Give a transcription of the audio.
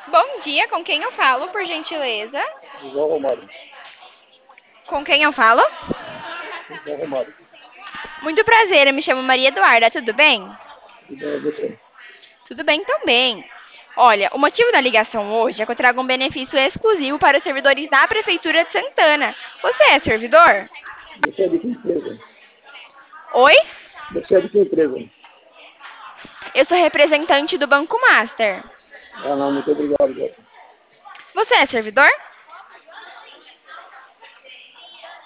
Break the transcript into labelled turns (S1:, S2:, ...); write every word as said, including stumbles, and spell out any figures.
S1: Bom dia, com quem eu falo, por gentileza?
S2: João Romário.
S1: Com quem eu falo?
S2: João Romário.
S1: Muito prazer, eu me chamo Maria Eduarda, tudo bem?
S2: Tudo bem, você?
S1: Tudo bem também. Olha, o motivo da ligação hoje é que eu trago um benefício exclusivo para os servidores da Prefeitura de Santana. Você é servidor?
S2: Você é de que empresa?
S1: Oi?
S2: Você é de que empresa?
S1: Eu sou representante do Banco Master.
S2: Ah, não, muito obrigado, Jota.
S1: Você é servidor?